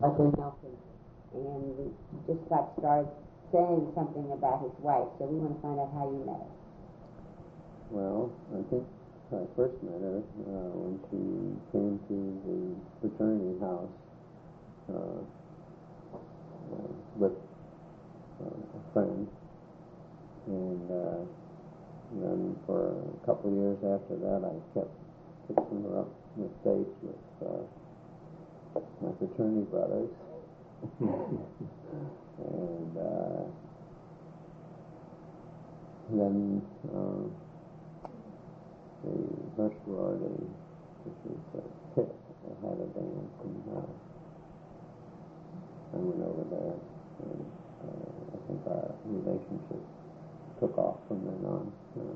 Okay, Nelson. And we just got started saying something about his wife, so we want to find out how you met her. Well, I think I first met her when she came to the fraternity house with a friend, and then for a couple of years after that I kept fixing her up with dates with my fraternity brothers. And then the first sorority, which was Pitt, had a dance, and I went over there, and I think our relationship took off from then on.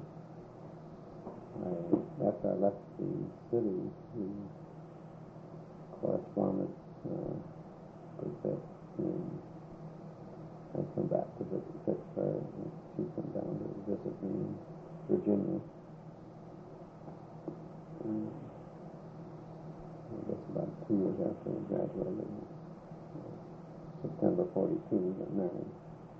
After I left the city, we corresponded a bit, and I'd come back to visit Pittsburgh, and she'd come down to visit me in Virginia. I guess about 2 years after we graduated, September 42, we got married.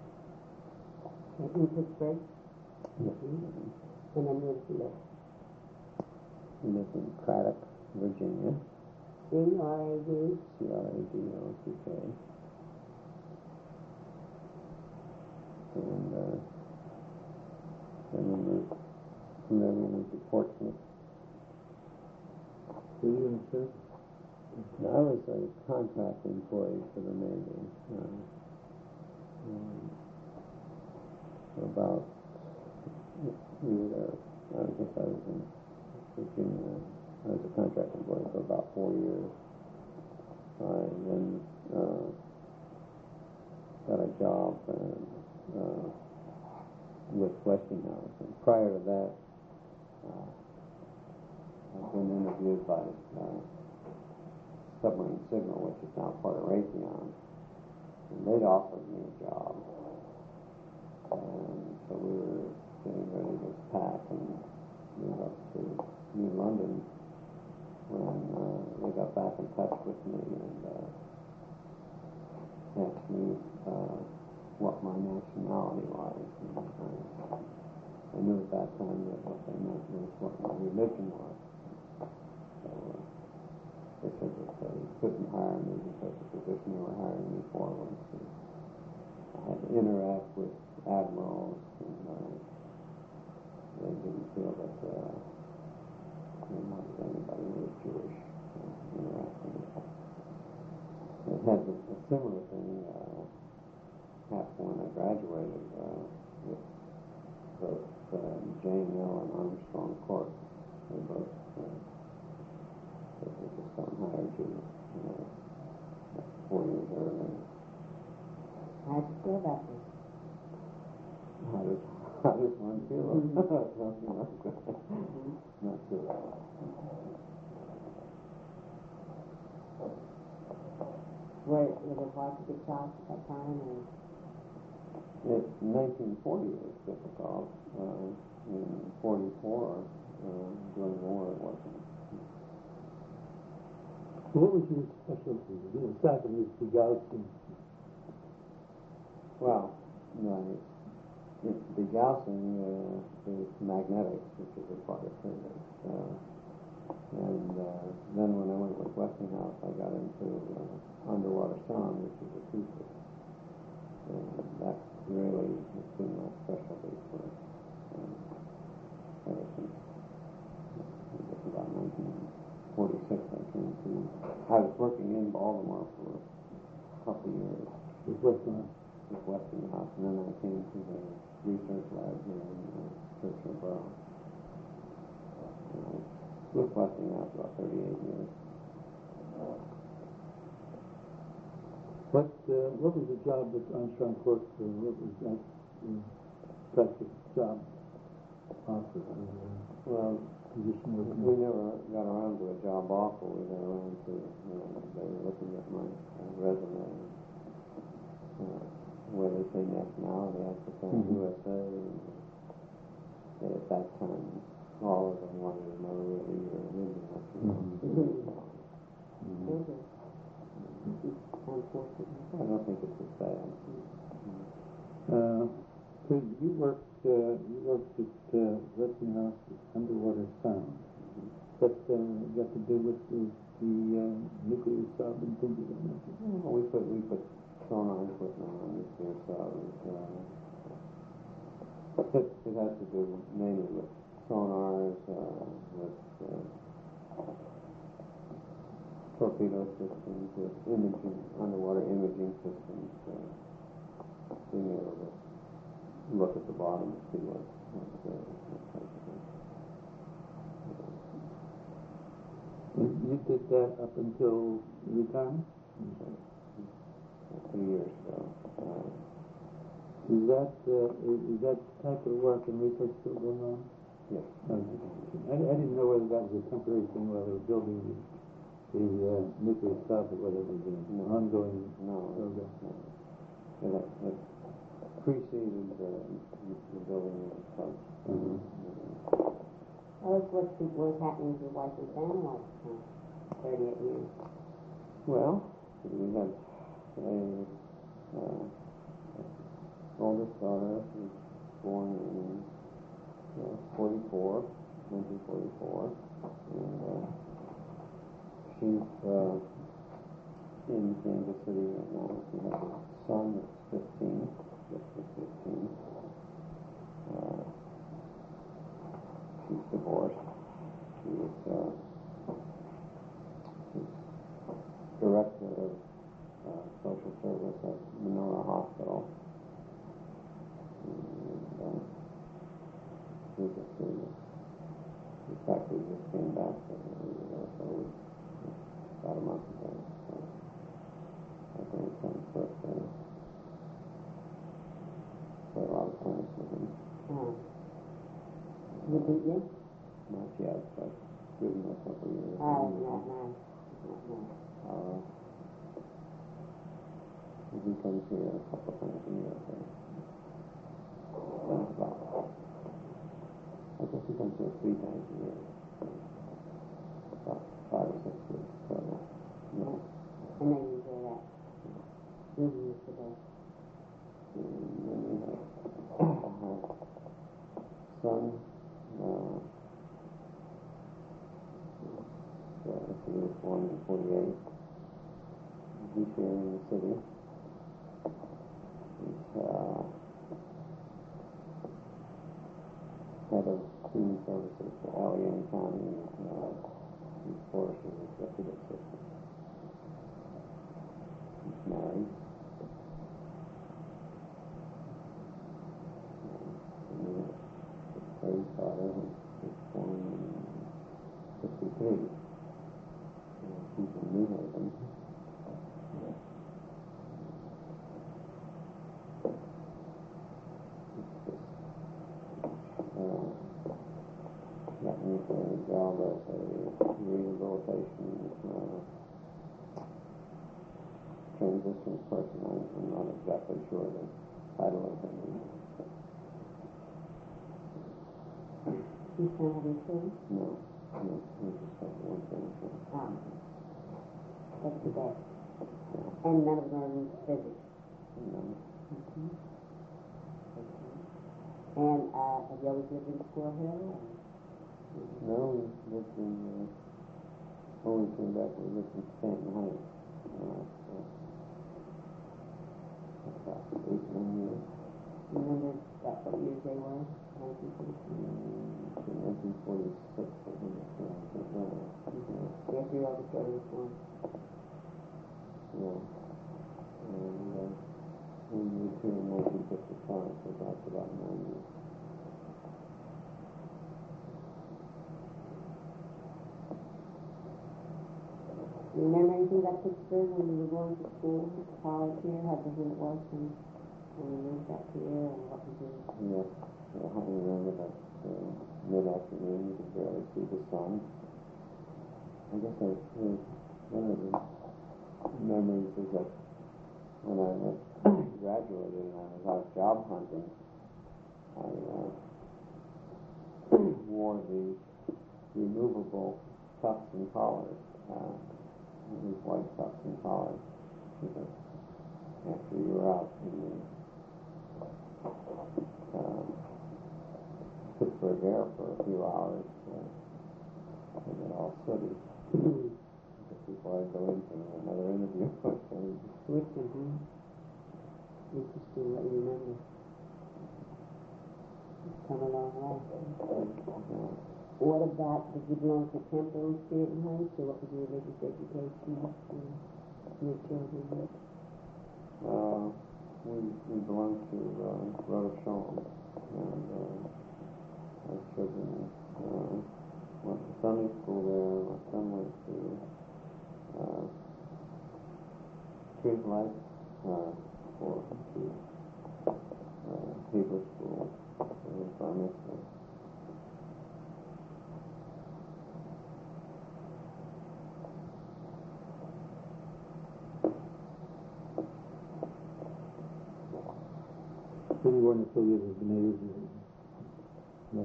In Pittsburgh? Yes. And then where did you live? We lived in Craddock, Virginia. C-R-A-D? C-R-A-D-O-C-K. And then we moved, from there we moved to Portsmouth. Were you in the service? I was a contract employee for the Navy. About, we were there, I guess I was in Virginia. I was a contract employee for about 4 years. I then got a job with Westinghouse. And prior to that, I've been interviewed by Submarine Signal, which is now part of Raytheon, and they'd offered me a job. And so we were getting ready to pack and move up to New London when they got back in touch with me and asked me what my nationality was. And I knew at that time that what they meant was what my religion was. So they said that they couldn't hire me because the position they were hiring me for was I had to interact with admirals, and they didn't feel that they wanted anybody who was Jewish interacting with them. It had a similar thing happen when I graduated with both Jane Hill and Armstrong Court. They both they just don't hire you 4 years earlier. How'd you feel about this? How does one feel? Something like that. Not too bad. Was it hard to get jobs at that time? Or? In 1940 it was difficult. In 44, during the war, it wasn't. What was your specialty? Aside from this degaussing? Well, degaussing is magnetics, which is a part of physics. And then when I went with Westinghouse, I got into underwater sound, which is acoustics. And that really has been my specialty for ever since about 1946. I was working in Baltimore for a couple of years With Westinghouse? With Westinghouse, and then I came to the research lab here in Churchill Borough. With Westinghouse about 38 years. What was the job that Armstrong Court for? What was that type of job offer? Well, we never got around to a job offer. We got around to, they were looking at my resume. Where they say nationality, I put down USA. And at that time, all of them wanted to know really your religion. Sounds looked at Westinghouse underwater sound. That got to do with the nuclear sub and things of that nature. Well, we put sonar equipment on nuclear subs. It has to do mainly with sonars, with torpedo systems, with imaging, underwater imaging systems, being able to look at the bottom and see what type of thing. You did that up until retirement? 3 years ago. Is that type of work and research still going on? Yes. I didn't know whether that was a temporary thing while they were building the nuclear sub, or whether it was an ongoing program. No. It preceded the building of the sub. Well, what's happening to your wife and family all the time? 38 years. Well, we had a oldest daughter who was born in 1944, and she's in Kansas City right now. She has a son that's 15, just 15. She's divorced. She was director of social service at Menora Hospital. And we just in fact, we just came back about a month ago. So our grandson's birthday. Play a lot of tennis with him. He beat you? Not yet, but given a couple of years. Not nice. Not nice. He comes here a couple of times a year. I guess he comes here 3 times a year. About 5 or 6 weeks. So, no. And then you hear that. Today. And then we have our son. He was born in 48. He's here in the city. He's head of student services for Allegheny County. He's Forrester's executive assistant. He's married. And we have Terry's daughter, who was born in 53. She's in New Haven. Got me for a job as a rehabilitation transition person. I'm not exactly sure the title of it. You still having children? No, we just have one grandson. That's too bad. And none of them are in physics. No. And have you always lived in Squirrel Hill? No, we lived in, when we came back, we lived in Stanton Heights. About 8, 9 years. Remember what years they were? 1946? 1946, I think that's when I came back. After your oldest daughter was born. Yeah. And we moved here in 1955, so that's about 9 years. Do you remember anything about Pittsburgh when you were going to school, college here, how different it was when you moved up here, and what you did? Yes. I remember that mid-afternoon you could barely see the sun. I guess one of the memories is that when I graduated and I was out job hunting, I wore the removable cuffs and collars, these white cuffs and collars, because after you were out in the Pittsburgh Air for a few hours and get all sooty just before I go into another interview. Switching, huh? Interesting what you remember. It's come a long way. What about, did you belong to Temple and Stanton Heights, or what was your religious education for your children? We belong to Rhoda Shalom, and our children went to Sunday school there. My son went to Tree of Life for Hebrew school in Bar Mitzvah. So you weren't affiliated with the natives? No.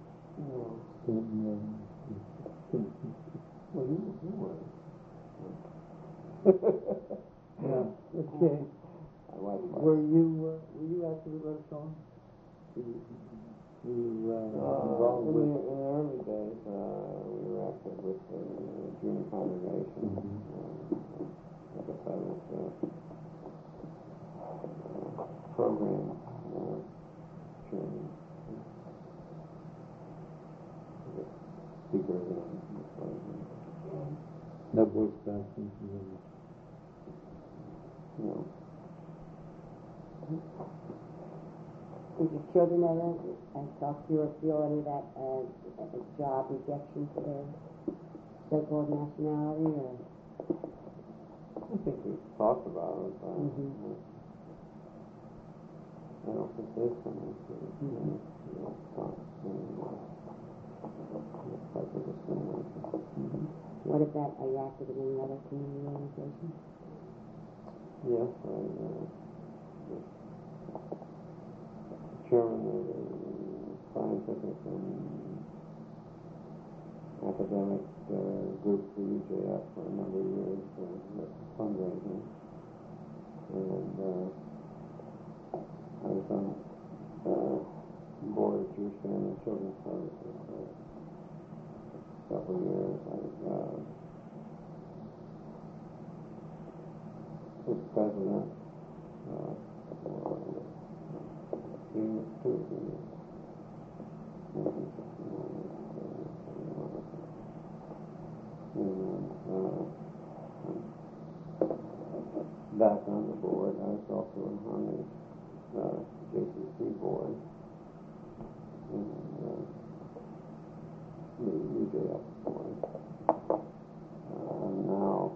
Well, you were. Yeah, okay. I was. Were you active with Red Song? Involved In with? the early days, we were active with the junior congregation. I guess I was program chairman. Speaker again. No voice passing? No. Did your children ever talk to you or feel any of that job rejection for their so-called nationality, or? I think we talked about it. I don't think there's something to talk type of discrimination. What about, are you active in any other community organization? Yes, I chairman of the scientific and academic group for UJF for a number of years, fundraising, and I was on the board of Jewish Family and Children's Services for a couple of years. I was president for 2 or 3 years. 1969. And back on the board, I was also on the JCC board and the UJF board. I'm now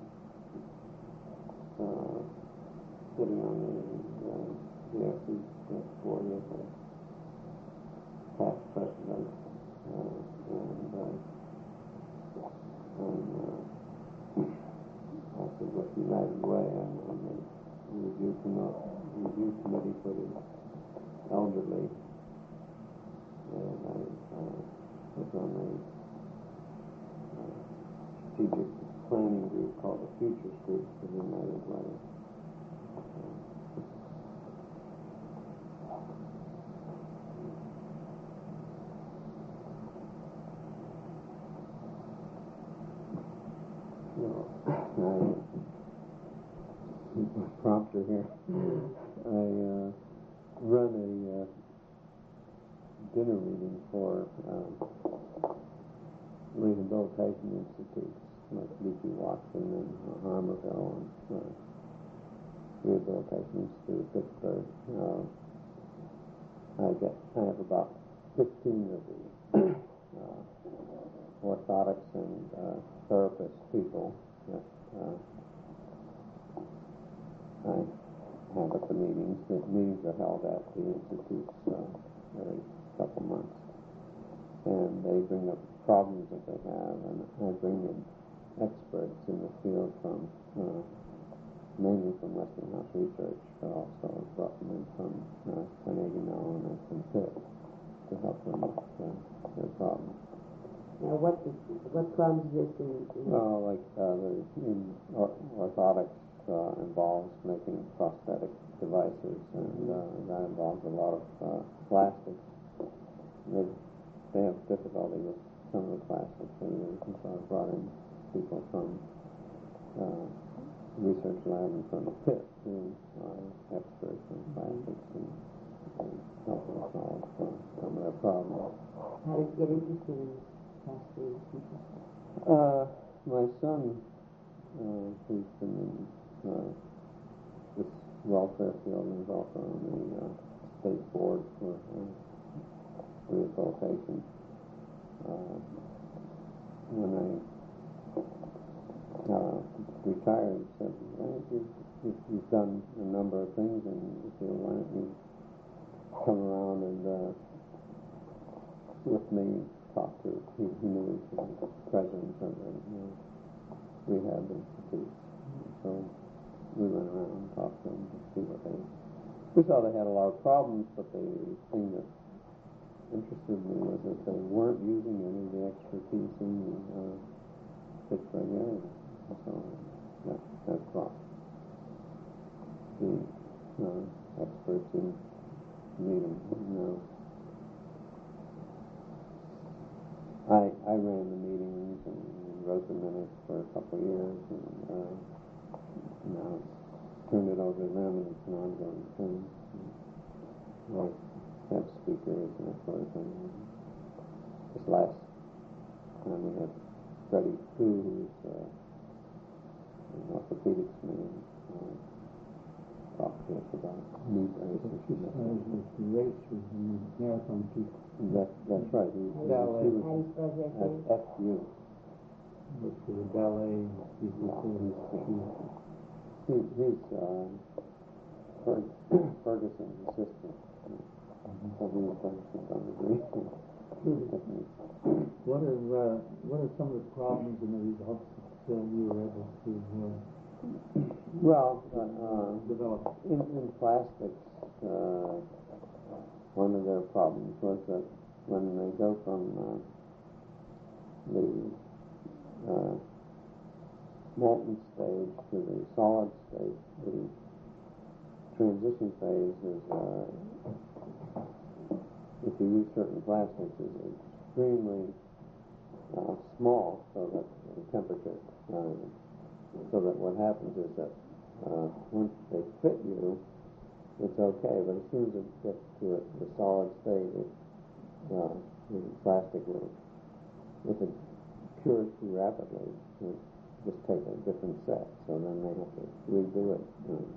sitting on the DFC board as a past president, and I'm also with United Way. I'm on the review committee for the elderly, and I was on the strategic planning group called the Futures Group for the United Way. Prompter here. I run a dinner meeting for rehabilitation institutes like Leakey Watson and Harmerville and Rehabilitation Institute of Pittsburgh. I have about 15 of the orthotics and therapist people that I have at the meetings. The meetings are held at the institutes every couple months, and they bring up problems that they have, and I bring in experts in the field from mainly from Westinghouse Research, but also brought them in from Carnegie Mellon and from Pitt to help them with their problems. Now, what problems is this in? Well, like orthotics involves making prosthetic devices, and that involves a lot of plastics. they have difficulty with some of the plastics they use, and so I brought in people from research lab and from the pit who are experts in plastics and help them solve some of their problems. How did you get interested in plastics? My son, who's been in this welfare field and is also on the state board for rehabilitation. When I retired, he said, well, you've done a number of things in the field, why don't you come around and with me talk to, he knew he was the president of the rehab institute. So we went around and talked to them to see what we saw they had a lot of problems, but the thing that interested me was that they weren't using any of the expertise in the Pittsburgh area. So that brought the experts in meeting. I ran the meetings and wrote the minutes for a couple of years, and now turned it over to them, and it's an ongoing thing. I have speakers and that sort of thing. This last time we had Freddie Koo, who's an orthopedics man, talked to us about knee braces. The race was the marathon people. That's right. He was at FU. But for the ballet people, He's Ferguson's assistant. So he was Ferguson's on the green. What are some of the problems and the results that you were able to develop? In plastics, one of their problems was that when they go from the molten stage to the solid stage, the transition phase is, if you use certain plastics, is extremely small, so that the temperature, so that what happens is that once they fit you, it's okay, but as soon as it gets to the solid state, the plastic will, if it cures too rapidly, it just take a different set, so then they have to redo it.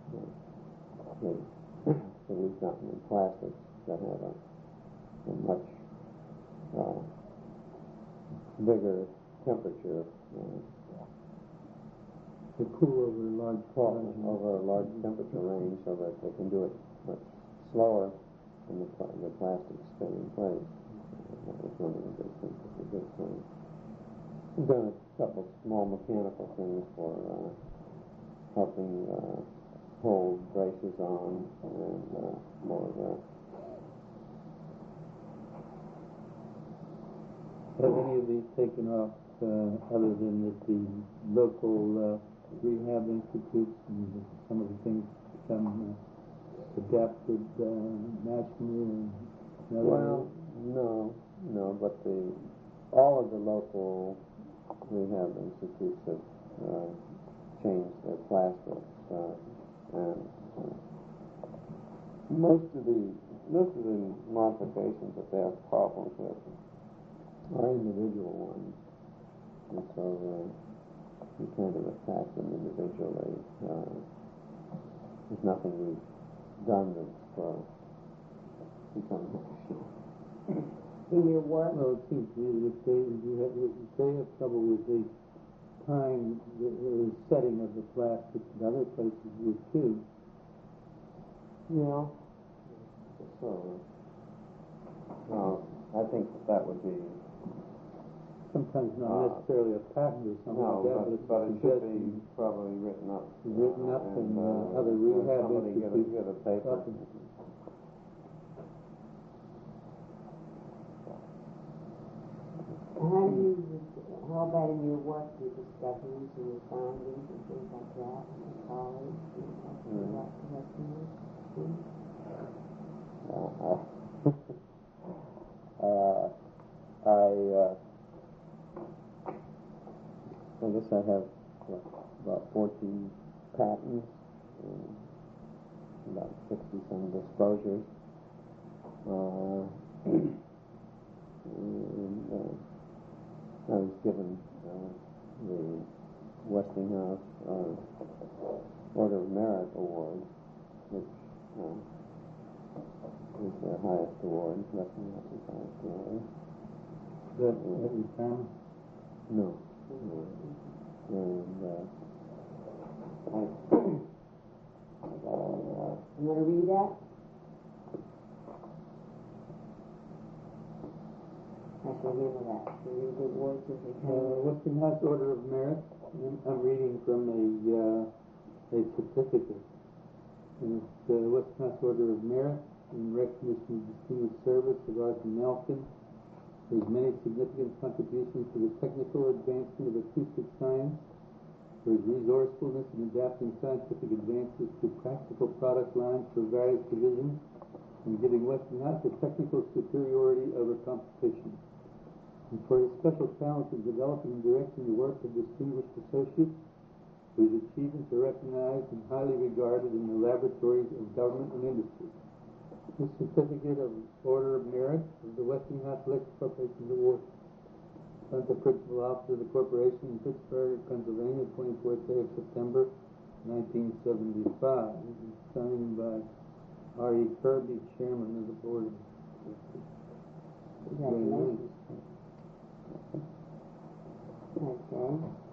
So we've gotten in plastics that have a much bigger temperature, To cool over a large temperature range, so that they can do it much slower, and the plastics stay in place. That was one of the big things that we did. So we've done a couple of small mechanical things for helping hold braces on, and more of that. Have any of these taken off other than that the local rehab institutes and some of the things become adapted nationally? Well, no, but all of the local rehab institutes have changed their plastics, and most of the modifications that they have problems with are individual ones, and so we kind of attack them individually. There's nothing we've done that's become In your work? Well, it seems to me that they have trouble with the time, the setting of the plastic, and other places would too. Yeah. So, I think that would be sometimes not necessarily a patent or something like that, but it should be probably written up. Written up and other rehab somebody institutes. get a paper. How about in your work, your discoveries and your findings and things like that, and your colleagues, and what you like to recommend? I guess I have about 14 patents and about 60 some disclosures. And I was given the Westinghouse Order of Merit Award, which is their highest award, Westinghouse's highest award. That you found? No. And You want to read that? I shall handle that. You read the words as they come. Westinghouse Order of Merit. I'm reading from a certificate. And it's the Westinghouse Order of Merit in recognition of distinguished service of Arthur Nelson. His many significant contributions to the technical advancement of acoustic science, for his resourcefulness in adapting scientific advances to practical product lines for various divisions, and giving Westinghouse a technical superiority over competition, and for his special talent in developing and directing the work of distinguished associates, whose achievements are recognized and highly regarded in the laboratories of government and industry. This certificate of Order of Merit of the Westinghouse Electric Corporation Award, sent to Principal Officer of the Corporation in Pittsburgh, Pennsylvania, 24th day of September, 1975. This is signed by R.E. Kirby, Chairman of the Board of Directors. Congratulations. Okay.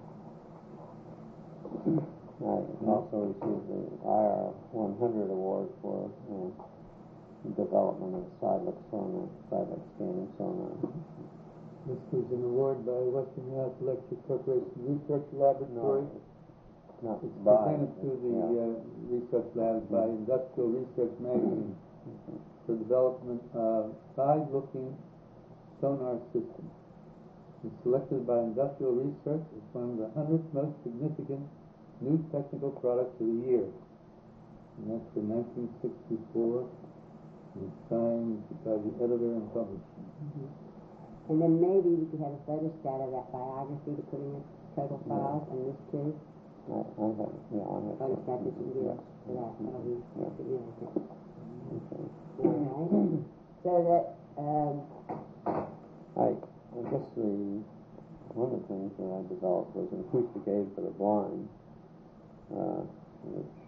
I also received the IR 100 award for development of Silex sonar, Silex scanning sonar. This was an award by Westinghouse Electric Corporation Research Laboratory. Not It's by, presented to the research labs by Industrial Research Magazine for development of side-looking sonar systems. It's selected by Industrial Research as one of the 100 most significant new technical products of the year. And that's for 1964. And it's signed by the editor and publisher. And then maybe we could have a photostat of that biography to put in the total files and this too. I have, Photostat that you can do for that. That'll be significant. Okay. All right. So that, I guess one of the things that I developed was an acoustic aid for the blind, which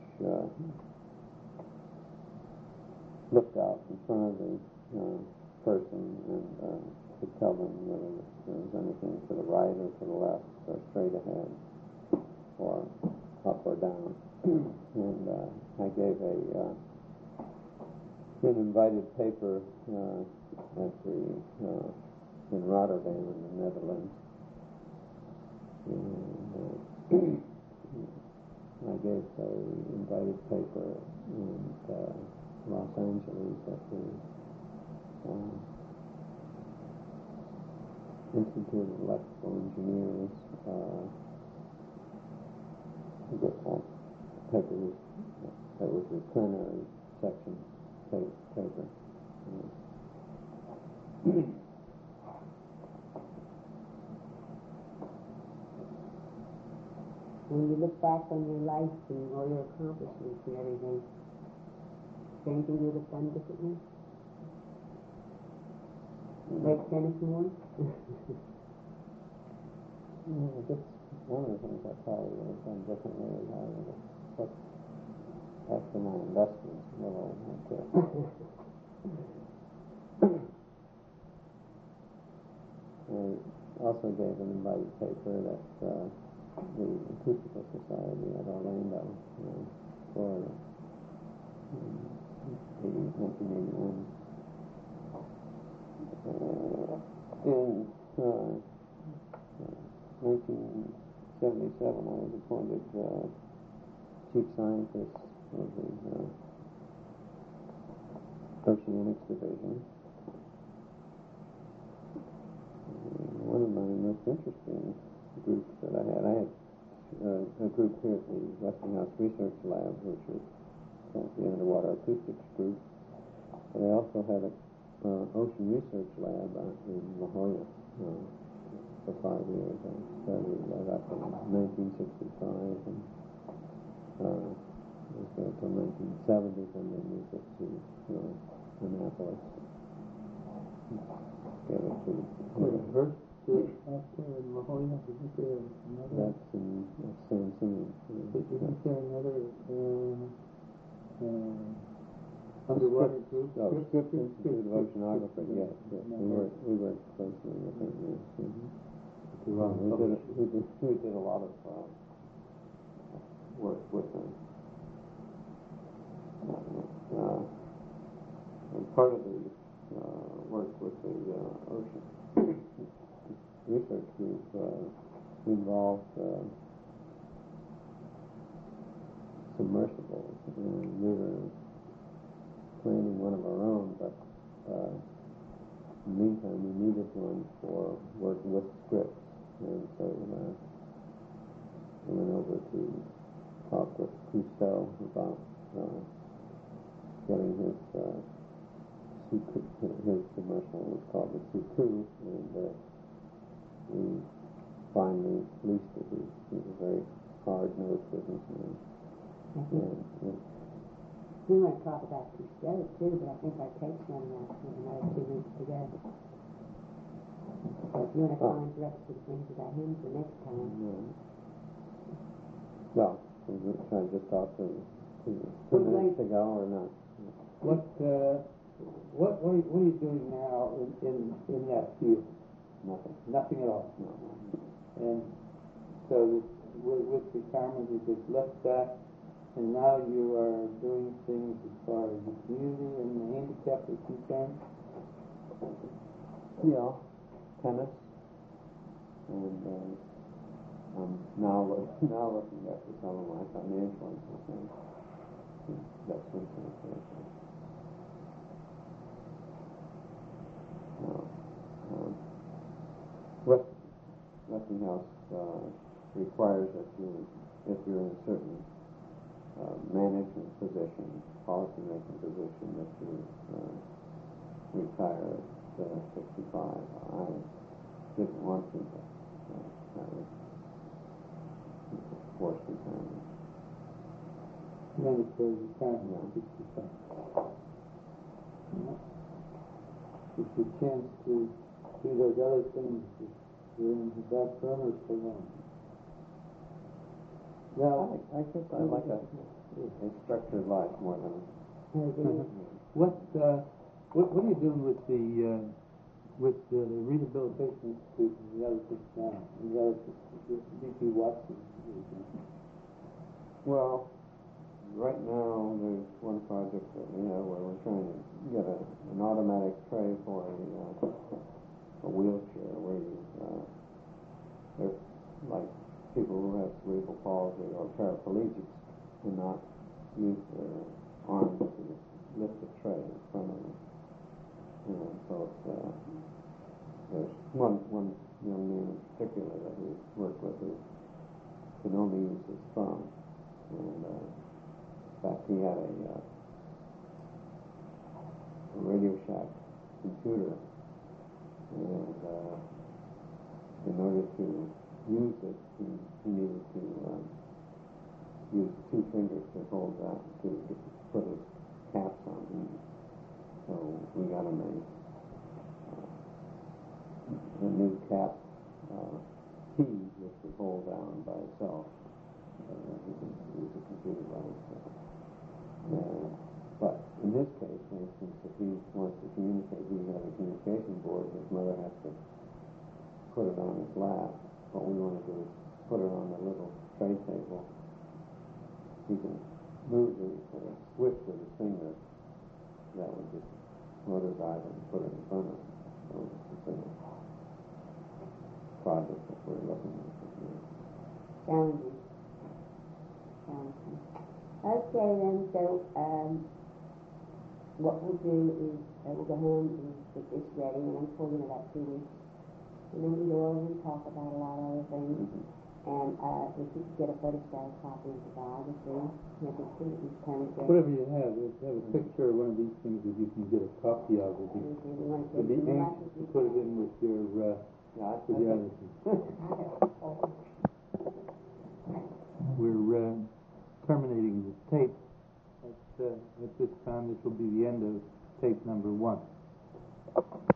looked out in front of the person and could tell them whether there was anything to the right or to the left or straight ahead or up or down. And I gave an invited paper at in Rotterdam in the Netherlands. And I gave an invited paper in Los Angeles at the Institute of Electrical Engineers. Paper that was the plenary section paper. when you look back on your life and all your accomplishments and everything, is there anything you would have done differently? Like tennis more? Just one of the things I probably would have done differently is I would have put after my investments where I went to. I also gave an invited paper that the Acoustical Society at Orlando, Florida, in 1981. In 1977, I was appointed chief scientist of the Oceanics Division. One of my most interesting groups that I had a group here at the Westinghouse Research Lab, which was called the Underwater Acoustics Group. But I also had a ocean research lab out in La Jolla for 5 years. I started that up in 1965 and was there until 1970, and they moved it to Annapolis. Get it to Hearst out there in La Jolla, isn't there another? that's in San Simeon. Isn't there another underwater group? Scripps Institute of Oceanography, yes. We worked closely with them, yes. We did a lot of work with them. And part of the work with the ocean research group involved submersibles, and we were planning one of our own, but in the meantime we needed one for working with Scripps, and so we went over to talk with Cousteau about getting his submersible was called the Suku, and we finally leased it. He was a very hard-nosed businessman. And, We want to talk about Cousteau too, but I think our tape's running out for another 2 weeks to go. So if you want to find some things about him for next time. well, should I just talk to 2 minutes ago or not? What are you doing now in that field? Nothing. Nothing at all. No. And so with retirement, you just left that, and now you are doing things as far as the community and the handicap is concerned? Yeah, tennis, and I'm now looking at some of my financial investments. Westinghouse requires that if you're in a certain management position, policy-making position, that you retire at 65. I didn't want to, but that was forced retirement. Mandatory retirement at 65. It's your chance to do those other things that were in the back burner so long. Well, I guess I like a structured life more than. What are you doing with the Rehabilitation Institute and the other things now? And the other D.P. Watson? Well, right now there's one project that we have where we're trying to get an automatic tray for a wheelchair where you there's like people who have cerebral palsy or paraplegics cannot use their arms to lift the tray in front of them. And so there's one young man in particular that we work with who can only use his thumb. And in fact, he had a Radio Shack computer, and in order to use it, he needed to use 2 fingers to hold that, to put his caps on. So we got him a new cap key which would hold down by itself. He can use the computer by himself. But in this case, for instance, if he wants to communicate, he has a communication board, his mother has to put it on his lap. What we want to do is put it on the little tray table. He can move the switch with his finger. That would just motor drive it and put it in front of him. So it's a project that we're looking at. Challenging. Okay then, so what we'll do is we'll go home and get this ready, and I'm told in about 2 weeks. And then we go over and talk about a lot of other things. And if you could get a photostat copy of the biography, maybe it's kind of great. Whatever you have a picture of one of these things that you can get a copy of. It'd be anxious to put it in with your other things. We're terminating the tape. At this time, this will be the end of tape number 1.